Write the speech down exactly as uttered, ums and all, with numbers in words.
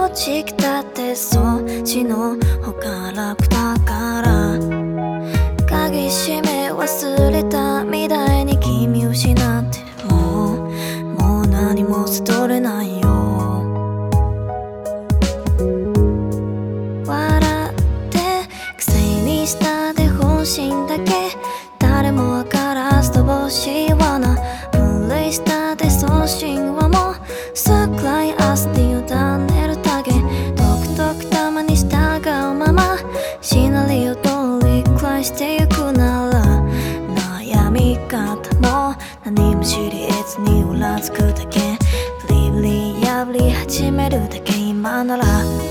正直だってそっちの方が楽だから、鍵閉め忘れたみたいに君失ってももう何も悟れないよ。笑って癖にしたで本心だけ誰もわからず乏しい罠分類したで送信はもう少ない明日に委ねるだけ独特たまに従うままシナリオ通り繰り返してゆくなら悩み方も何も知り得ずにうらつくだけブリブリ破り始めるだけ今なら